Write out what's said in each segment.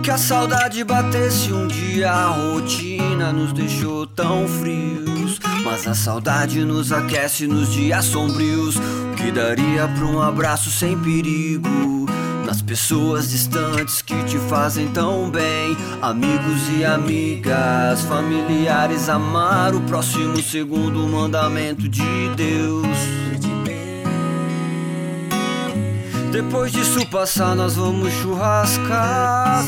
Que a saudade batesse um dia, a rotina nos deixou tão frios. Mas a saudade nos aquece nos dias sombrios. O que daria pra um abraço sem perigo? Nas pessoas distantes que te fazem tão bem. Amigos e amigas, familiares, amar o próximo segundo mandamento de Deus. Depois disso passar nós vamos churrascar.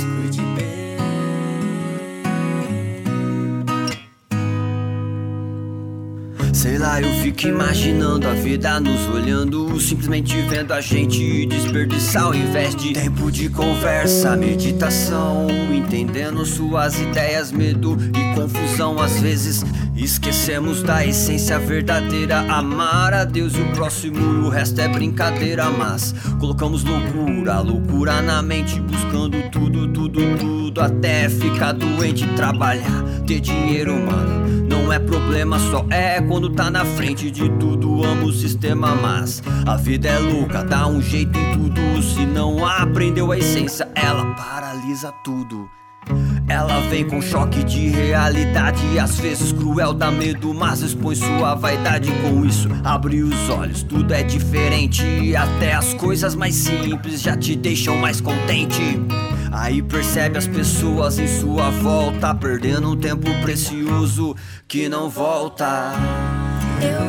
Sei lá, eu fico imaginando a vida nos olhando, simplesmente vendo a gente desperdiçar ao invés de tempo de conversa, meditação, entendendo suas ideias, medo e confusão. Às vezes esquecemos da essência verdadeira, amar a Deus e o próximo, e o resto é brincadeira. Mas colocamos loucura na mente, buscando tudo, até ficar doente. Trabalhar, ter dinheiro, mano, não é problema, só é quando tá na frente de tudo. Amo o sistema, mas a vida é louca, dá um jeito em tudo. Se não aprendeu a essência, ela paralisa tudo. Ela vem com choque de realidade, às vezes cruel, dá medo, mas expõe sua vaidade. Com isso, abre os olhos, tudo é diferente. Até as coisas mais simples já te deixam mais contente. Aí percebe as pessoas em sua volta, perdendo um tempo precioso que não volta. Eu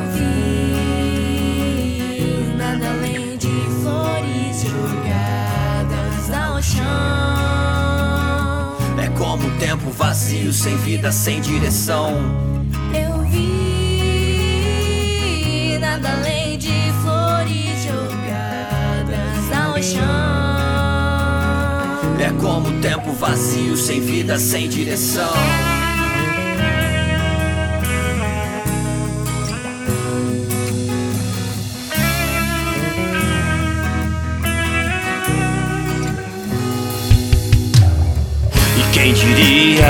vi nada além de flores jogadas ao chão. É como um tempo vazio, sem vida, sem direção. Eu vi nada além de flores jogadas ao chão. É como um tempo vazio, sem vida, sem direção. Quem diria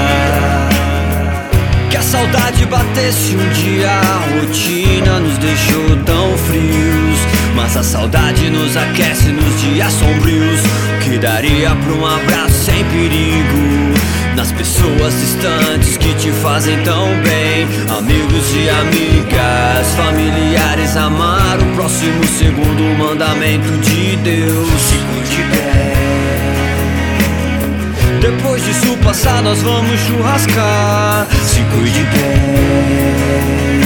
que a saudade batesse um dia, a rotina nos deixou tão frios. Mas a saudade nos aquece nos dias sombrios. O que daria pra um abraço sem perigo? Nas pessoas distantes que te fazem tão bem. Amigos e amigas, familiares, amar o próximo segundo mandamento de Deus. Se cuide bem. Depois disso passar nós vamos churrascar. Se cuide bem.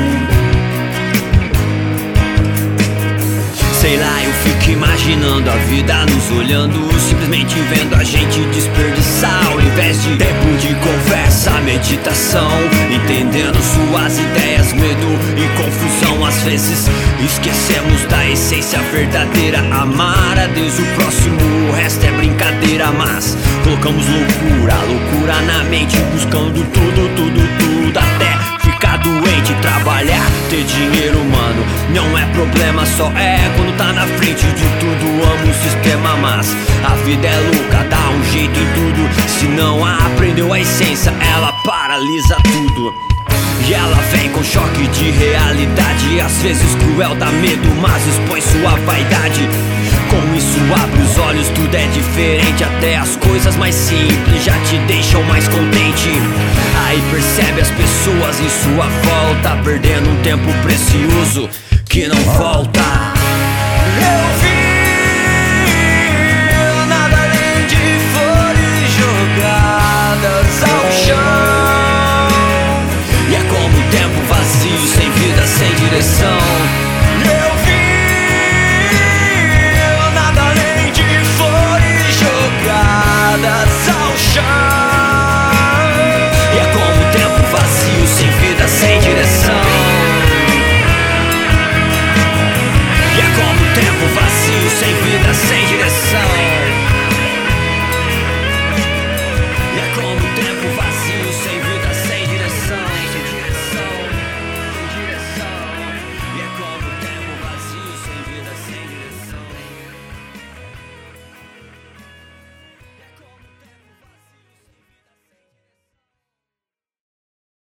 Sei lá, eu fico imaginando a vida nos olhando, simplesmente vendo a gente desperdiçar ao invés de tempo de conversa, meditação, entendendo suas ideias, medo e confusão. Às vezes esquecemos da essência verdadeira, amar a Deus e o próximo, o resto é brincadeira. Mas colocamos loucura na mente, buscando tudo, até ficar doente. Trabalhar, ter dinheiro, mano, não é problema, só é quando tá na frente de tudo. Amo o sistema, mas a vida é louca, dá um jeito em tudo. Se não aprendeu a essência, ela paralisa tudo. E ela vem com choque de realidade, às vezes cruel, dá medo, mas expõe sua vaidade. Com isso abre os olhos, tudo é diferente. Até as coisas mais simples já te deixam mais contente. Aí percebe as pessoas em sua volta, perdendo um tempo precioso que não volta. Eu vi